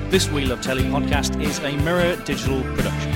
This We Love Telly podcast is a Mirror Digital production.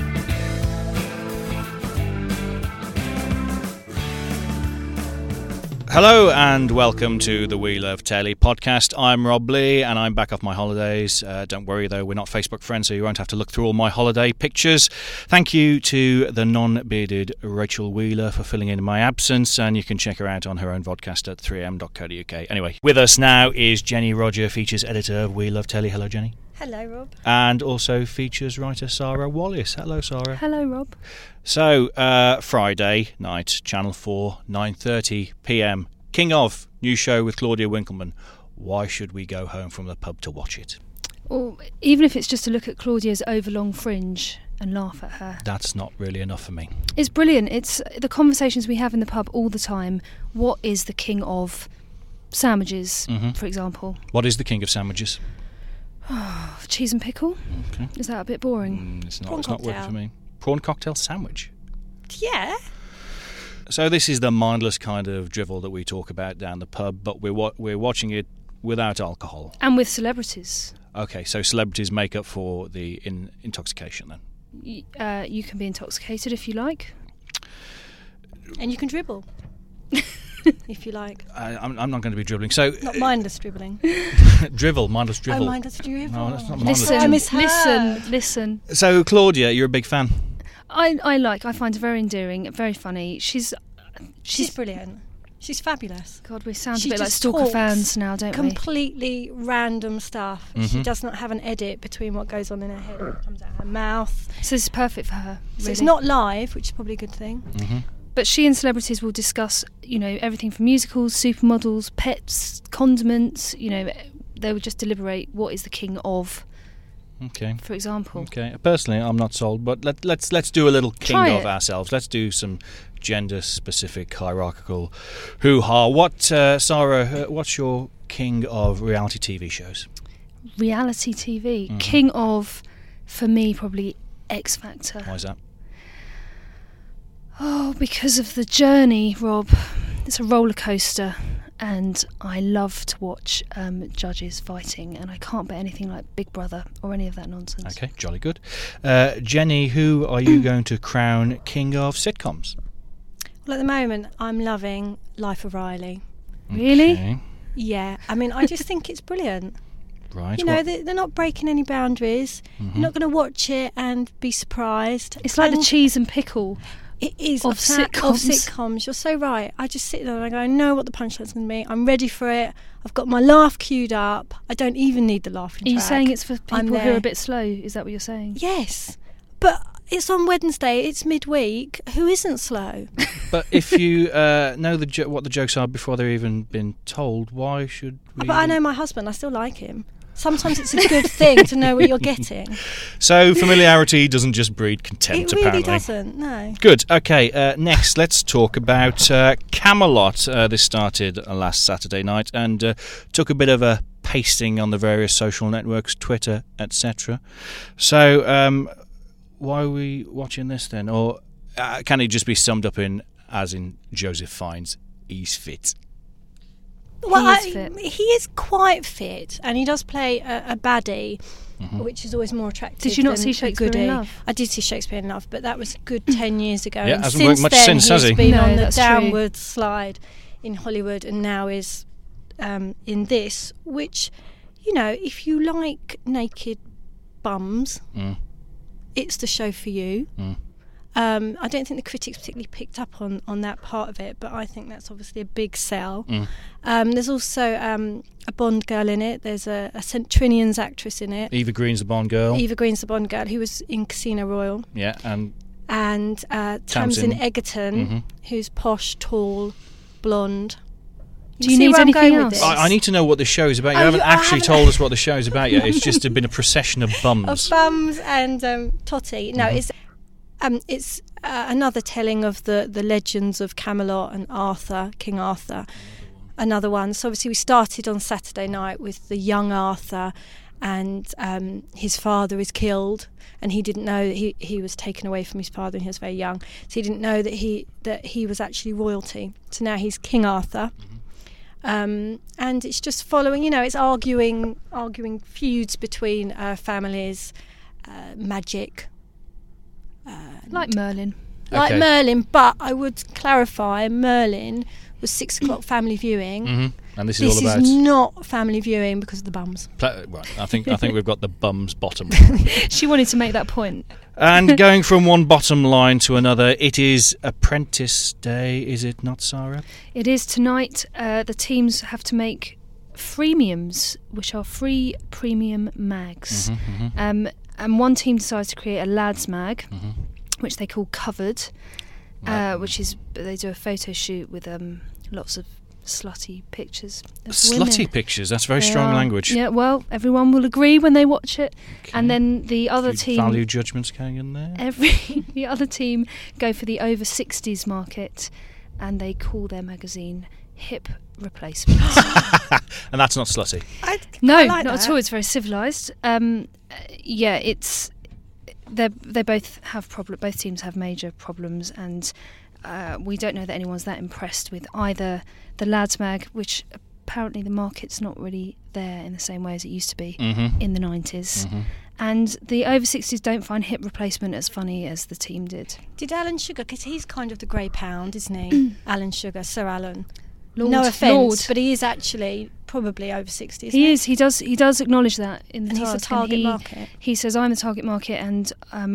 Hello and welcome to the We Love Telly podcast. I'm Rob Lee and I'm back off my holidays. Don't worry though, we're not Facebook friends, so you won't have to look through all my holiday pictures. Thank you to the non-bearded Rachel Wheeler for filling in my absence, and you can check her out on her own podcast at 3am.co.uk. Anyway, with us now is Jenny Roger, features editor of We Love Telly. Hello, Jenny. Hello, Rob. And also features writer Sarah Wallace. Hello, Sarah. Hello, Rob. So, Friday night, Channel 4, 9:30pm. King of, new show with Claudia Winkleman. Why should we go home from the pub to watch it? Well, even if it's just to look at Claudia's overlong fringe and laugh at her. That's not really enough for me. It's brilliant. It's the conversations we have in the pub all the time. What is the king of sandwiches, for example? What is the king of sandwiches? Cheese and pickle? Okay. Is that a bit boring? It's not working for me. Prawn cocktail sandwich? Yeah. So this is the mindless kind of drivel that we talk about down the pub, but we're watching it without alcohol. And with celebrities. Okay, so celebrities make up for the intoxication then? You can be intoxicated if you like. And you can dribble. If you like. I'm not going to be dribbling. So Not mindless dribbling. mindless drivel. Oh, mindless dribble. No, that's not mindless. Listen. So Claudia, you're a big fan. I find her very endearing, very funny. She's brilliant. She's fabulous. God, we sound She a bit like just stalker talks fans now, don't we? Completely random stuff. She does not have an edit between what goes on in her head and what comes out her mouth. So this is perfect for her. So really. it's not live, which is probably a good thing. But she and celebrities will discuss, everything from musicals, supermodels, pets, condiments. They would just deliberate what is the king of. Okay. For example. Okay. Personally, I'm not sold, but let's do a little king Try of it. ourselves. Let's do some gender-specific hierarchical hoo-ha. What, Sarah? What's your king of reality TV shows? Reality TV, king of, for me, probably X Factor. Why is that? Oh, because of the journey, Rob. It's a roller coaster, and I love to watch judges fighting, and I can't bet anything like Big Brother or any of that nonsense. Okay, jolly good. Jenny, who are you going to crown king of sitcoms? Well, at the moment, I'm loving Life of Riley. Really? Okay. Yeah. I mean, I just think it's brilliant. Right. They're not breaking any boundaries. You're not going to watch it and be surprised. It's like the And cheese and pickle. It is of Of sitcoms. sitcoms. You're so right. I just sit there and I go, I know what the punchline's going to be. I'm ready for it. I've got my laugh queued up. I don't even need the laughing Are you track. saying it's for I'm people who are there. a bit slow? Is that what you're saying? Yes. But it's on Wednesday. It's midweek. Who isn't slow? But if you know what the jokes are before they've even been told, why should we? But I know my husband. I still like him. Sometimes it's a good thing to know what you're getting. So familiarity doesn't just breed contempt, It really apparently. doesn't, no. Good. Okay, next let's talk about Camelot. This started last Saturday night and took a bit of a pasting on the various social networks, Twitter, etc. So why are we watching this then? Or can it just be summed up as in Joseph Fiennes, he's fit? Well, He is fit. he is quite fit, and he does play a baddie, which is always more attractive. Did you not than see a Shakespeare in goodie. Love? I did see Shakespeare in Love, but that was a good 10 years ago. Yeah, and hasn't worked much since, has he? he's been No, on the that's true. downward slide in Hollywood, and now is in this, which, if you like naked bums, it's the show for you. I don't think the critics particularly picked up on that part of it, but I think that's obviously a big sell. There's also a Bond girl in it. There's a St. Trinian's actress in it. Eva Green's the Bond girl. Eva Green's the Bond girl who was in Casino Royale. Yeah, and Tamsin Egerton, who's posh, tall, blonde. Do you see need where I'm anything going with else? this? I need to know what the show is about. You Oh, haven't I actually haven't- told us what the show is about yet. It's just been a procession of bums. Of bums and Totty. No, it's another telling of the legends of Camelot and Arthur, King Arthur. Another one. So obviously we started on Saturday night with the young Arthur, and his father is killed, and he didn't know that he was taken away from his father when he was very young. So he didn't know that he was actually royalty. So now he's King Arthur. And it's just following, it's arguing feuds between families, magic. Like Merlin. Like Okay. Merlin, but I would clarify, Merlin was 6 o'clock family viewing. And this is This all about. is not family viewing because of the bums. Right, I think we've got the bums bottom. She wanted to make that point. And going from one bottom line to another, it is Apprentice Day, is it not, Sarah? It is tonight. The teams have to make freemiums, which are free premium mags. And one team decides to create a lads mag, which they call Covered, which is they do a photo shoot with lots of slutty pictures of Slutty women. pictures, that's very They strong are. language. Yeah, well, everyone will agree when they watch it. Okay. And then the other Few team, value judgments going in there. the other team go for the over 60s market, and they call their magazine Hip Replacement. And that's not slutty. No, I like not that. at all. It's very civilised. Yeah, it's they both have both teams have major problems, and we don't know that anyone's that impressed with either the lads mag, which apparently the market's not really there in the same way as it used to be in the 90s. And the over 60s don't find Hip Replacement as funny as the team did. Did Alan Sugar, because he's kind of the grey pound, isn't he? Alan Sugar, Sir Alan. Lord, No offence, Lord. but he is actually probably over 60, isn't He is. He does acknowledge that in the And he's the task, and target market. He says, "I'm the target market," and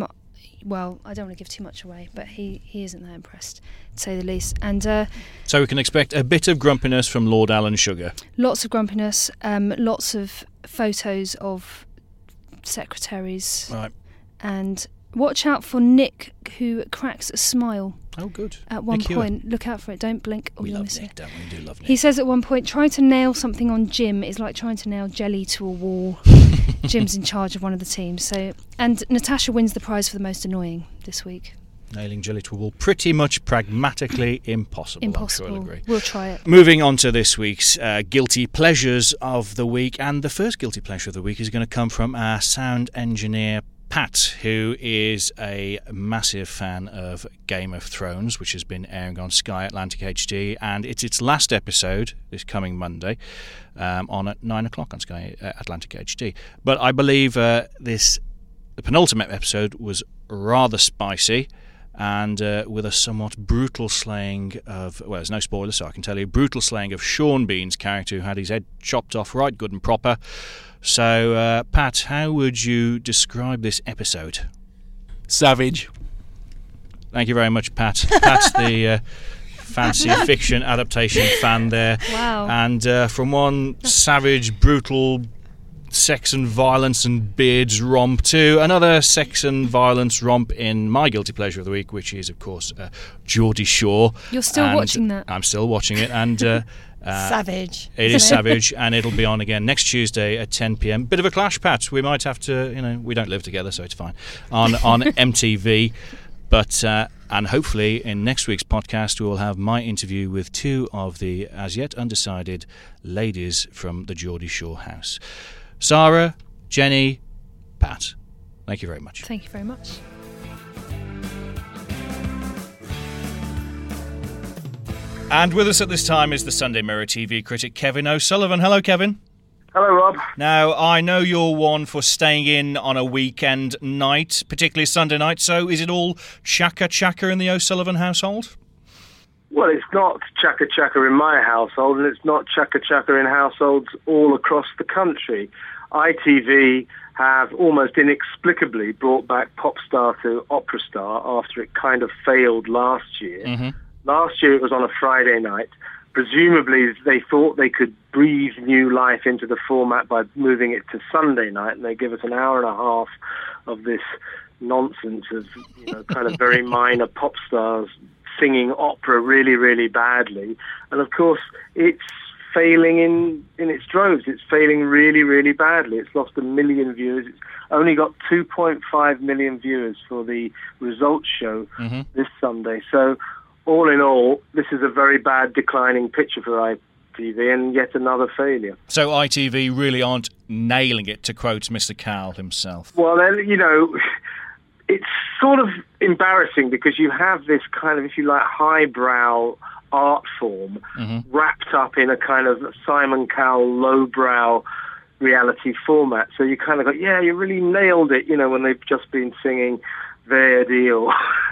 well, I don't want to give too much away, but he isn't that impressed, to say the least. And So we can expect a bit of grumpiness from Lord Alan Sugar. lots of grumpiness, lots of photos of secretaries, Right. and watch out for Nick, who cracks a smile Oh, good. at one Nick Hewer. point. Look out for it. Don't blink or We you'll love miss Nick, it. don't we? We do love Nick. He says at one point, trying to nail something on Jim is like trying to nail jelly to a wall. Jim's in charge of one of the teams. And Natasha wins the prize for the most annoying this week. Nailing jelly to a wall, pretty much pragmatically impossible. Impossible. I'm sure you'll agree. We'll try it. Moving on to this week's guilty pleasures of the week, and the first guilty pleasure of the week is going to come from our sound engineer Pat, who is a massive fan of Game of Thrones, which has been airing on Sky Atlantic HD, and it's its last episode this coming Monday on at 9 o'clock on Sky Atlantic HD. But I believe the penultimate episode was rather spicy, and with a somewhat brutal slaying of, well, there's no spoilers, so I can tell you, brutal slaying of Sean Bean's character, who had his head chopped off right good and proper. So, Pat, how would you describe this episode? Savage. Thank you very much, Pat. Pat's the fancy fiction adaptation fan there. Wow. And from one savage, brutal sex and violence and beards romp to another sex and violence romp in my guilty pleasure of the week, which is, of course, Geordie Shore. You're still And watching that? I'm still watching it, and Savage. it is savage, and it'll be on again next Tuesday at 10 p.m. Bit of a clash, Pat. We might have to, we don't live together, so it's fine. On MTV. But, and hopefully in next week's podcast, we will have my interview with two of the as yet undecided ladies from the Geordie Shore house. Sarah, Jenny, Pat, thank you very much. Thank you very much. And with us at this time is the Sunday Mirror TV critic Kevin O'Sullivan. Hello, Kevin. Hello, Rob. Now, I know you're one for staying in on a weekend night, particularly Sunday night, so is it all chaka-chaka in the O'Sullivan household? Well, it's not chaka-chaka in my household, and it's not chaka-chaka in households all across the country. ITV have almost inexplicably brought back Pop Star to Opera Star after it kind of failed last year. Mm-hmm. Last year it was on a Friday night. Presumably they thought they could breathe new life into the format by moving it to Sunday night, and they give us an hour and a half of this nonsense of kind of very minor pop stars singing opera really, really badly. And of course it's failing in its droves. It's failing really, really badly. It's lost 1 million viewers. It's only got 2.5 million viewers for the results show this Sunday. So all in all, this is a very bad declining picture for ITV, and yet another failure. So ITV really aren't nailing it, to quote Mr. Cowell himself. Well, then, it's sort of embarrassing because you have this kind of, if you like, highbrow art form wrapped up in a kind of Simon Cowell lowbrow reality format. So you kind of go, yeah, you really nailed it, you know, when they've just been singing Verdi or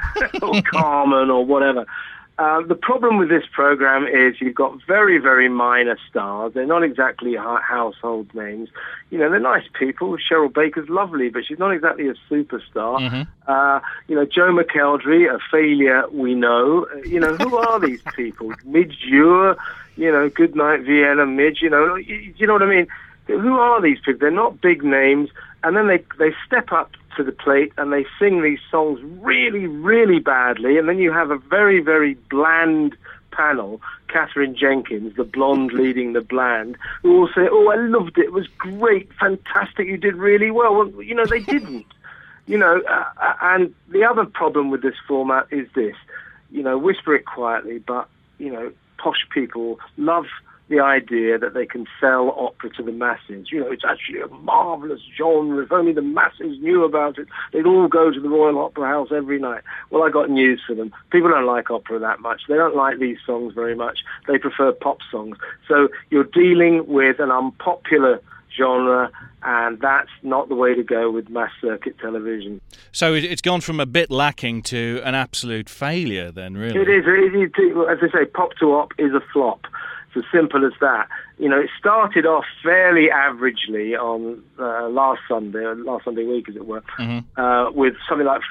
Carmen or whatever. The problem with this program is you've got very, very minor stars. They're not exactly household names. You know, they're nice people. Cheryl Baker's lovely, but she's not exactly a superstar. You know, Joe McElderry, a failure, we know. You know, who are these people? Midge Ure, you know, Goodnight Vienna, Midge, you know what I mean? Who are these people? They're not big names. And then they step up to the plate and they sing these songs really, really badly. And then you have a very, very bland panel, Catherine Jenkins, the blonde leading the bland, who will say, oh, I loved it. It was great, fantastic. You did really well. Well, you know, they didn't. You know, and the other problem with this format is this. You know, whisper it quietly, but, you know, posh people love the idea that they can sell opera to the masses. You know, it's actually a marvellous genre. If only the masses knew about it, they'd all go to the Royal Opera House every night. Well, I got news for them. People don't like opera that much. They don't like these songs very much. They prefer pop songs. So you're dealing with an unpopular genre, and that's not the way to go with mass circuit television. So it's gone from a bit lacking to an absolute failure then, really? It is. As I say, pop to op is a flop. It's as simple as that. You know, it started off fairly averagely on last Sunday week, as it were, with something like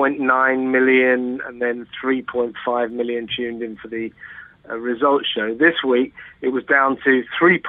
4.9 million and then 3.5 million tuned in for the results show. This week, it was down to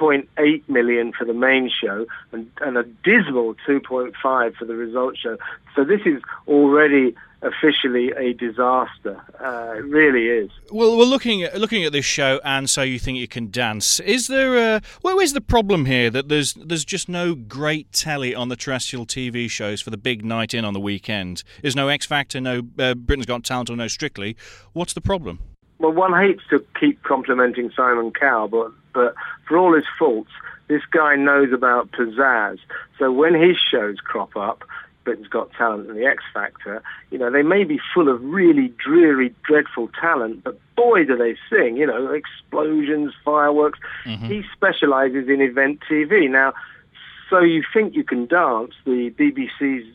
3.8 million for the main show and a dismal 2.5 for the results show. So this is already officially a disaster. It really is. Well, we're looking at this show, and So You Think You Can Dance. Is there where's the problem here that there's just no great telly on the terrestrial TV shows for the big night in on the weekend? There's no X Factor, no Britain's Got Talent, or no Strictly. What's the problem? Well, one hates to keep complimenting Simon Cowell, but for all his faults, this guy knows about pizzazz. So when his shows crop up, Britain's Got Talent and the X Factor, you know, they may be full of really dreary, dreadful talent, but boy, do they sing, you know, explosions, fireworks. He specialises in event TV. Now, So You Think You Can Dance, the BBC's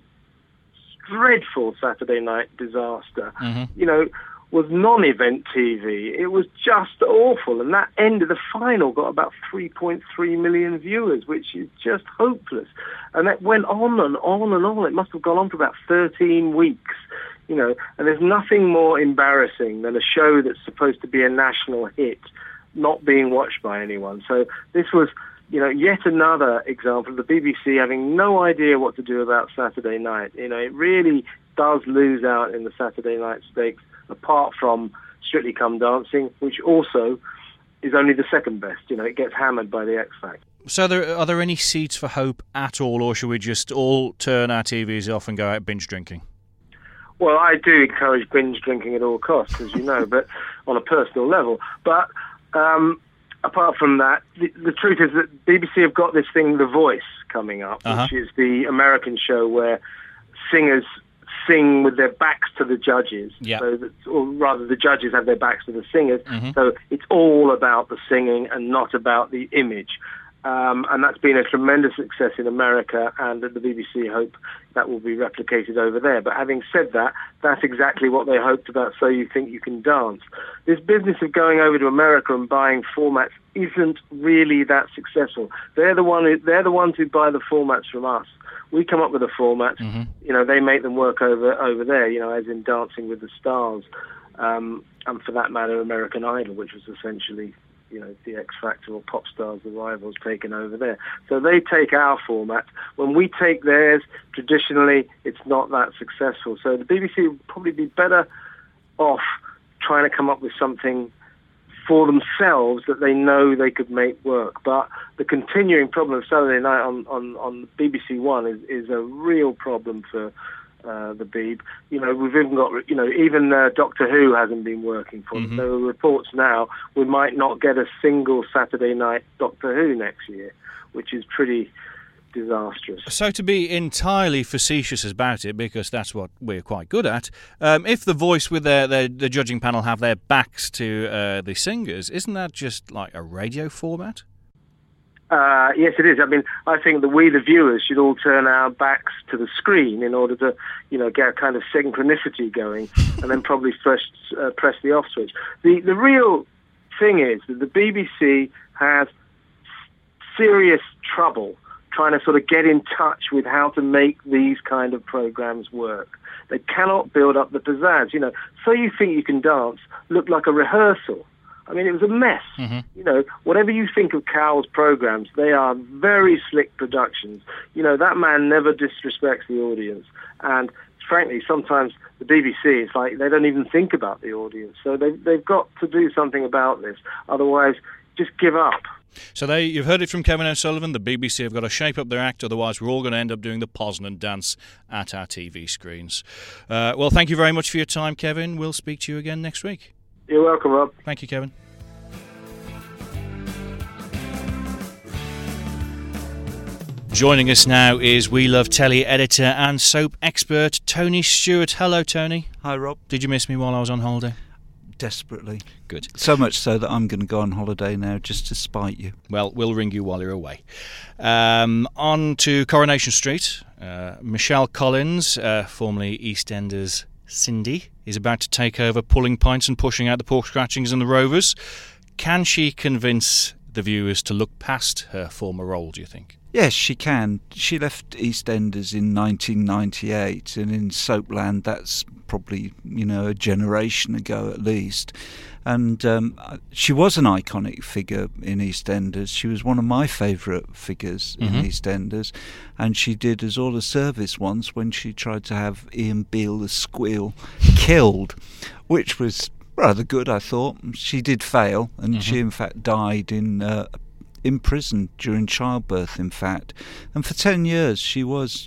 dreadful Saturday night disaster, you know, was non-event TV. It was just awful. And that end of the final got about 3.3 million viewers, which is just hopeless. And that went on and on and on. It must have gone on for about 13 weeks, you know. And there's nothing more embarrassing than a show that's supposed to be a national hit not being watched by anyone. So this was, you know, yet another example of the BBC having no idea what to do about Saturday night. You know, it really does lose out in the Saturday night stakes, apart from Strictly Come Dancing, which also is only the second best. You know, it gets hammered by the X Factor. So are there any seeds for hope at all, or should we just all turn our TVs off and go out binge drinking? Well, I do encourage binge drinking at all costs, as you know, but on a personal level. But apart from that, the truth is that BBC have got this thing, The Voice, coming up, which is the American show where singers sing with their backs to the judges, or rather the judges have their backs to the singers, so it's all about the singing and not about the image. And that's been a tremendous success in America, and the BBC hope that will be replicated over there. But having said that, that's exactly what they hoped about So You Think You Can Dance. This business of going over to America and buying formats isn't really that successful. They're the ones who buy the formats from us. We come up with the formats, you know, they make them work over there, you know, as in Dancing with the Stars, and for that matter, American Idol, which was essentially, you know, the X Factor or Pop Stars, the rivals, taken over there. So they take our format. When we take theirs, traditionally, it's not that successful. So the BBC would probably be better off trying to come up with something for themselves that they know they could make work. But the continuing problem of Saturday night on BBC One is a real problem for the Beeb. You know, we've even got, you know, even Doctor Who hasn't been working for them. There are reports now we might not get a single Saturday night Doctor Who next year, which is pretty disastrous. So to be entirely facetious about it, because that's what we're quite good at, if the voice with the judging panel have their backs to the singers, isn't that just like a radio format? Yes, it is. I mean, I think that we, the viewers, should all turn our backs to the screen in order to, get a kind of synchronicity going, and then probably first press the off switch. The real thing is that the BBC has serious trouble trying to sort of get in touch with how to make these kind of programs work. They cannot build up the pizzazz. So You Think You Can Dance looked like a rehearsal. I mean, it was a mess. Mm-hmm. Whatever you think of Cowell's programs, they are very slick productions. That man never disrespects the audience. And frankly, sometimes the BBC, it's like they don't even think about the audience. So they've got to do something about this. Otherwise, just give up. So you've heard it from Kevin O'Sullivan. The BBC have got to shape up their act, otherwise we're all going to end up doing the Poznan dance at our TV screens. Well, thank you very much for your time, Kevin. We'll speak to you again next week. You're welcome, Rob. Thank you, Kevin. Joining us now is We Love Telly editor and soap expert Tony Stewart. Hello, Tony. Hi, Rob. Did you miss me while I was on holiday? Desperately. Good. So much so that I'm going to go on holiday now just to spite you. Well, we'll ring you while you're away. On to Coronation Street. Michelle Collins, formerly EastEnders Cindy, is about to take over Pulling Pints and pushing out the Pork Scratchings and the Rovers. Can she convince the viewers to look past her former role, do you think? Yes, she can. She left EastEnders in 1998, and in Soapland that's probably, a generation ago at least. And she was an iconic figure in EastEnders. She was one of my favourite figures in EastEnders, and she did us all a service once when she tried to have Ian Beale the Squeal killed, which was rather good, I thought. She did fail, and she in fact died in prison during childbirth, in fact. And for 10 years she was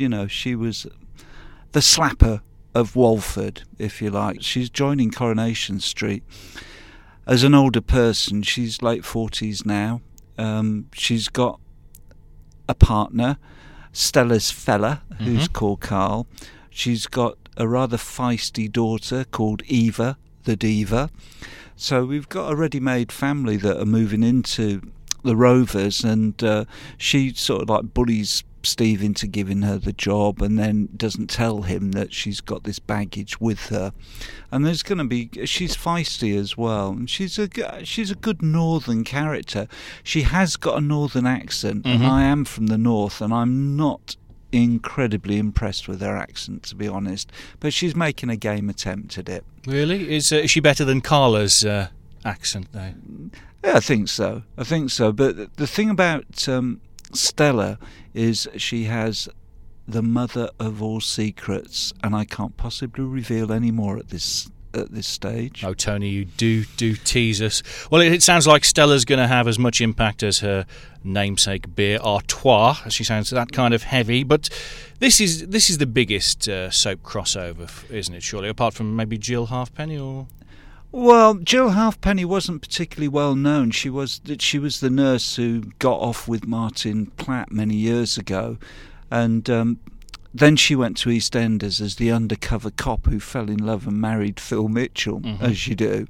the slapper of Walford, if you like. She's joining Coronation Street as an older person. She's late 40s now. She's got a partner, Stella's fella, who's called Carl. She's got a rather feisty daughter called Eva, the Diva. So we've got a ready-made family that are moving into the Rovers, and she sort of like bullies Steve into giving her the job, and then doesn't tell him that she's got this baggage with her. And she's feisty as well, and she's a good northern character. She has got a northern accent, and I am from the north, and I'm not incredibly impressed with her accent, to be honest, but she's making a game attempt at it. Really? Is she better than Carla's accent, though? Yeah, I think so. But the thing about Stella is she has the mother of all secrets, and I can't possibly reveal any more at this stage. Oh, Tony, you do tease us. Well, it sounds like Stella's going to have as much impact as her namesake beer, Artois. She sounds that kind of heavy, but this is the biggest soap crossover, isn't it, surely, apart from maybe Jill Halfpenny or... Well, Jill Halfpenny wasn't particularly well known. She was the nurse who got off with Martin Platt many years ago, and then she went to EastEnders as the undercover cop who fell in love and married Phil Mitchell, as you do.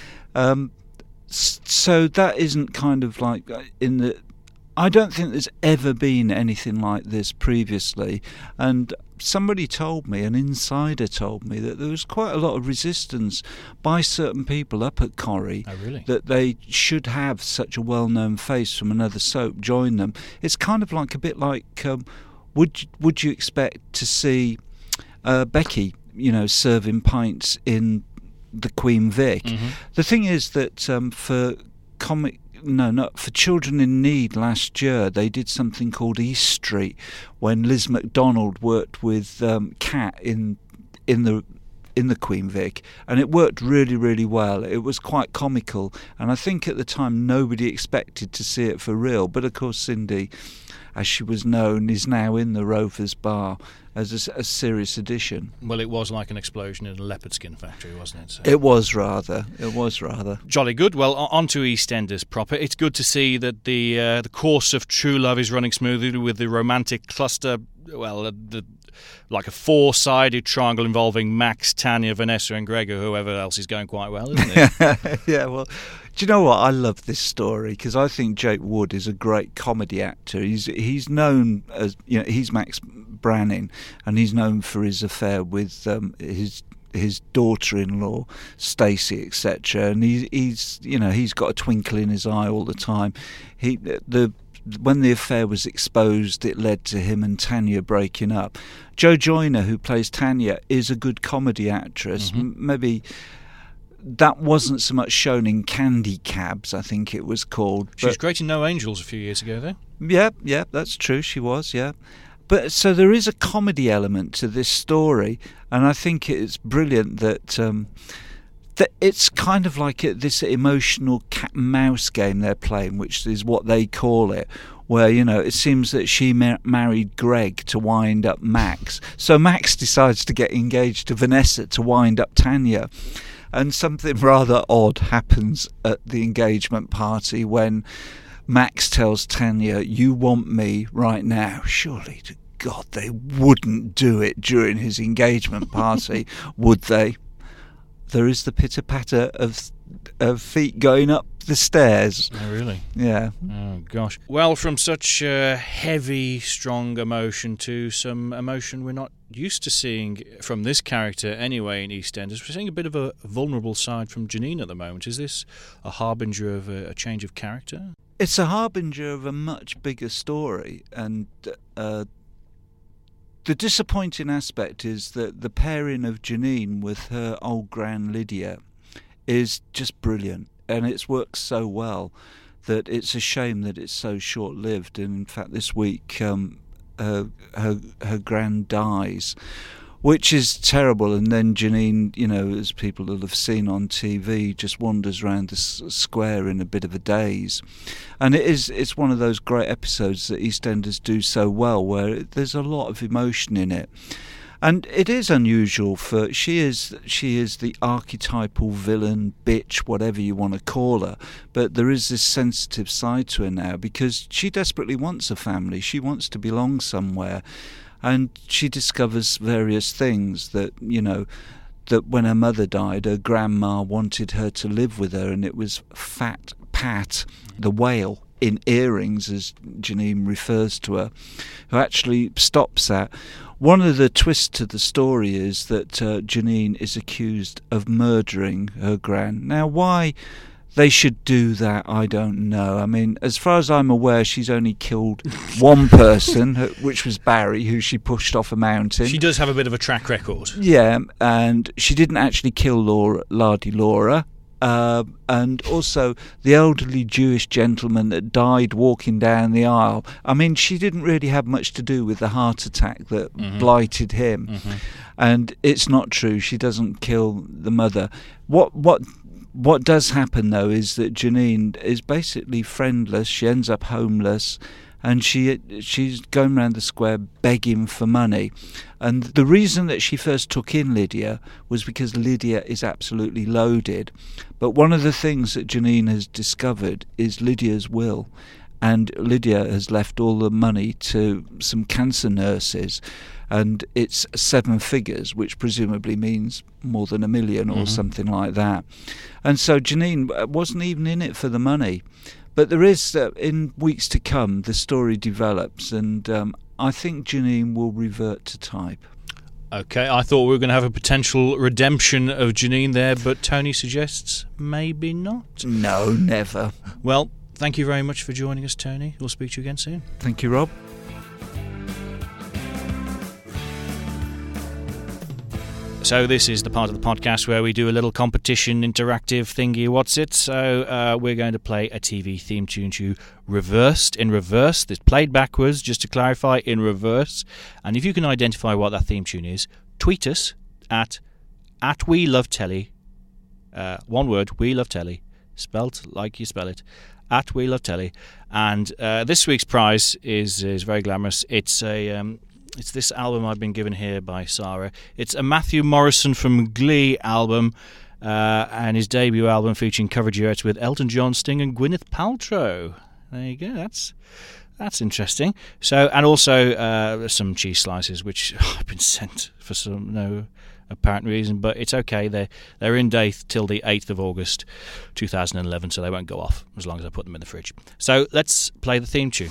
So that isn't kind of like I don't think there's ever been anything like this previously, and somebody told me, an insider told me, that there was quite a lot of resistance by certain people up at Corrie. Oh, really? That they should have such a well-known face from another soap join them. It's kind of like a bit like, would you expect to see Becky, serving pints in the Queen Vic? The thing is that for Children in Need last year, they did something called East Street when Liz McDonald worked with Kat in the the Queen Vic, and it worked really, really well. It was quite comical, and I think at the time nobody expected to see it for real. But of course, Cindy, as she was known, is now in the Rovers Bar as a serious addition. Well, it was like an explosion in a leopard skin factory, wasn't it? So. It was rather. Jolly good. Well, on to EastEnders proper. It's good to see that the course of true love is running smoothly with the romantic cluster, like a four-sided triangle involving Max, Tanya, Vanessa and Gregor, whoever else is going quite well, isn't it? Yeah, well, do you know what? I love this story because I think Jake Wood is a great comedy actor. He's known as, he's Max Branning, and he's known for his affair with his daughter-in-law Stacey, etc. And he's got a twinkle in his eye all the time. When the affair was exposed, it led to him and Tanya breaking up. Jo Joyner, who plays Tanya, is a good comedy actress. Maybe that wasn't so much shown in Candy Cabs, I think it was called. She was great in No Angels a few years ago, though. Yeah, that's true, she was, yeah. But so there is a comedy element to this story, and I think it's brilliant that it's kind of like this emotional cat and mouse game they're playing, which is what they call it, where, it seems that she married Greg to wind up Max. So Max decides to get engaged to Vanessa to wind up Tanya. And something rather odd happens at the engagement party when Max tells Tanya, "You want me right now." Surely to God they wouldn't do it during his engagement party, would they? There is the pitter-patter of feet going up the stairs. Oh, really? Yeah. Oh, gosh. Well, from such heavy, strong emotion to some emotion we're not used to seeing from this character anyway in EastEnders, we're seeing a bit of a vulnerable side from Janine at the moment. Is this a harbinger of a change of character? It's a harbinger of a much bigger story, and the disappointing aspect is that the pairing of Janine with her old gran Lydia is just brilliant, and it's worked so well that it's a shame that it's so short-lived. And in fact, this week her gran dies, which is terrible. And then Janine, as people will have seen on TV, just wanders around the square in a bit of a daze. And it's one of those great episodes that EastEnders do so well, where there's a lot of emotion in it. And it is unusual for she is the archetypal villain, bitch, whatever you want to call her. But there is this sensitive side to her now because she desperately wants a family. She wants to belong somewhere. And she discovers various things that when her mother died, her grandma wanted her to live with her, and it was Fat Pat, the whale in earrings, as Janine refers to her, who actually stops that. One of the twists to the story is that Janine is accused of murdering her gran. Now, why they should do that, I don't know. I mean, as far as I'm aware, she's only killed one person, which was Barry, who she pushed off a mountain. She does have a bit of a track record. Yeah, and she didn't actually kill Lardy Laura. And also the elderly Jewish gentleman that died walking down the aisle. I mean, she didn't really have much to do with the heart attack that blighted him. And it's not true. She doesn't kill the mother. What does happen, though, is that Janine is basically friendless. She ends up homeless, and she's going around the square begging for money. And the reason that she first took in Lydia was because Lydia is absolutely loaded. But one of the things that Janine has discovered is Lydia's will. And Lydia has left all the money to some cancer nurses, and it's 7 figures, which presumably means more than $1 million or something like that. And so Janine wasn't even in it for the money. But there is, in weeks to come, the story develops, and I think Janine will revert to type. Okay, I thought we were going to have a potential redemption of Janine there, but Tony suggests maybe not. No, never. Well, thank you very much for joining us, Tony. We'll speak to you again soon. Thank you, Rob. So this is the part of the podcast where we do a little competition, interactive thingy, what's it? So we're going to play a TV theme tune to reversed, in reverse. It's played backwards, just to clarify, in reverse. And if you can identify what that theme tune is, tweet us at at We Love Telly. One word, We Love Telly, spelt like you spell it, at We Love Telly. And this week's prize is very glamorous. It's this album I've been given here by Sarah. It's a Matthew Morrison from Glee album, and his debut album featuring cover duets with Elton John, Sting, and Gwyneth Paltrow. There you go. That's interesting. So, and also some cheese slices, which I've been sent for no apparent reason, but it's okay. They're in date till the 8th of August 2011, so they won't go off as long as I put them in the fridge. So let's play the theme tune.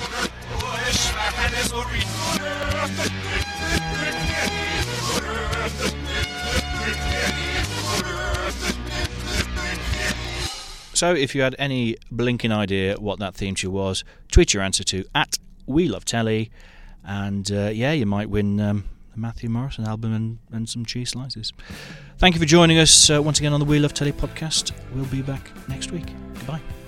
So if you had any blinking idea what that theme tune was, tweet your answer to at We Love Telly, and you might win the Matthew Morrison album and some cheese slices. Thank you for joining us once again on the We Love Telly podcast. We'll be back next week. Goodbye.